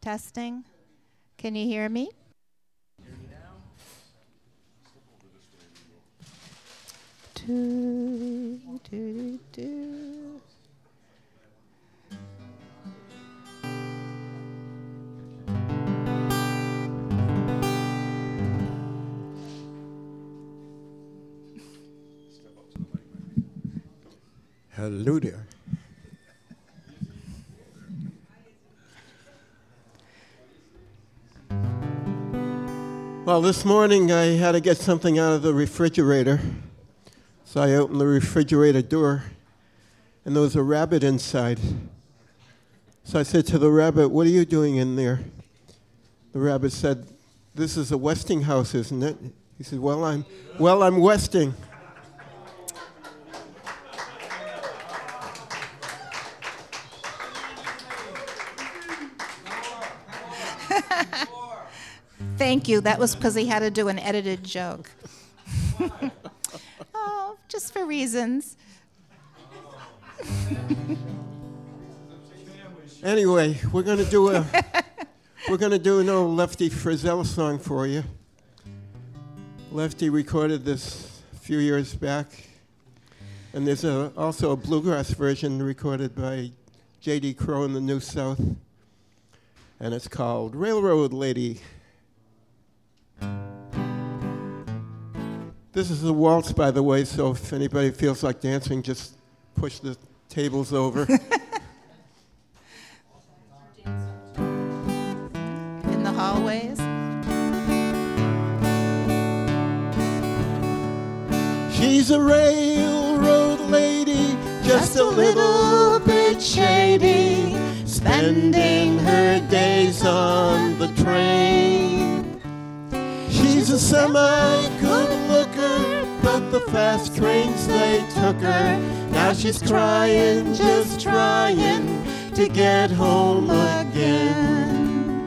Testing. Can you hear me? Do, do, do. Hello there. Well, this morning I had to get something out of the refrigerator. So I opened the refrigerator door, and there was a rabbit inside. So I said to the rabbit, "What are you doing in there?" The rabbit said, "This is a Westinghouse, isn't it?" He said, "Well, I'm Westing." Thank you. That was because he had to do an edited joke. Oh, just for reasons. Anyway, we're gonna do an old Lefty Frizzell song for you. Lefty recorded this a few years back, and there's also a bluegrass version recorded by J.D. Crowe in the New South, and it's called "Railroad Lady." This is a waltz, by the way, so if anybody feels like dancing, just push the tables over. In the hallways. She's a railroad lady, just a little bit shady, spending her days on the train. She's a semi-good looker, but the fast trains, they took her. Now she's trying, just trying to get home again.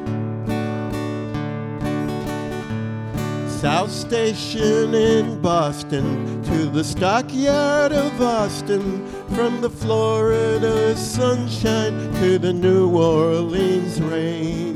South Station in Boston to the stockyard of Austin, from the Florida sunshine to the New Orleans rain.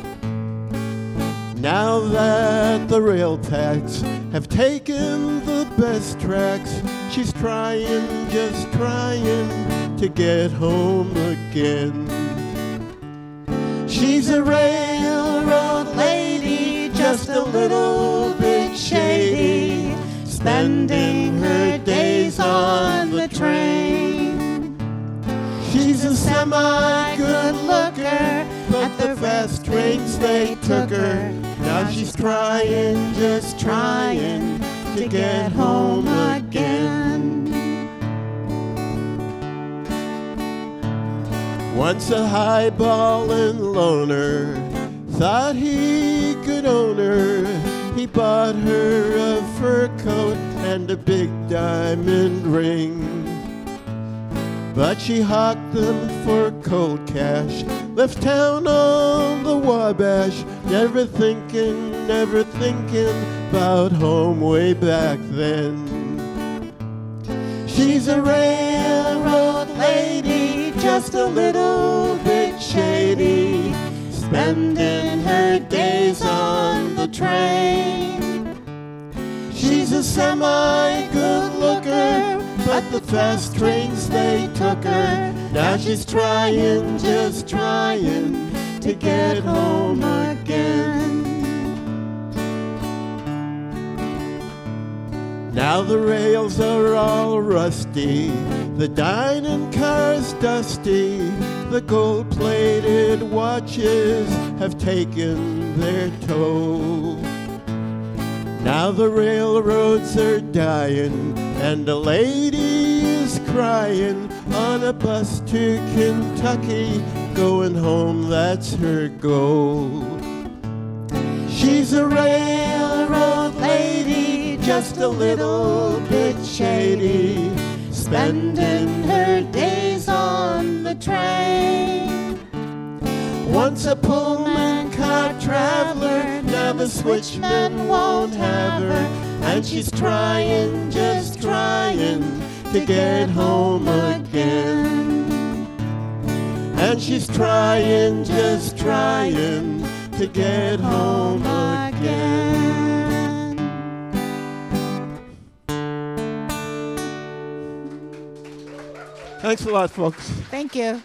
Now that the rail packs have taken the best tracks, she's trying, just trying to get home again. She's a railroad lady, just a little bit shady, spending her days on the train. She's a semi-good looker, but the fast trains, they took her. Now she's trying, just trying to get home again. Once a highballin' loner thought he could own her. He bought her a fur coat and a big diamond ring. But she hawked them for cold cash, left town on the Wabash, never thinking about home way back then. She's a railroad lady, just a little bit shady, spending her days on the train. She's a semi-good looker, but the fast trains, they took her. Now she's trying, just trying to get home again. Now the rails are all rusty, the dining car's dusty, the gold-plated watches have taken their toll. Now the railroads are dying, and a lady is crying on a bus to Kentucky, going home, that's her goal. She's a railroad lady, just a little bit shady, spending her days on the train. Once a Pullman car traveler, now the switchman won't have her, and she's trying, just trying to get home again. and she's trying, just trying to get home again. Thanks a lot, folks. Thank you.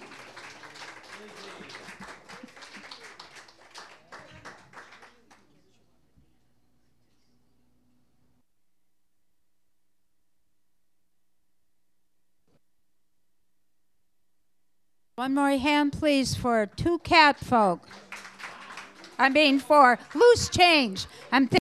One more hand, please, for two cat folk. I mean, for loose change. I'm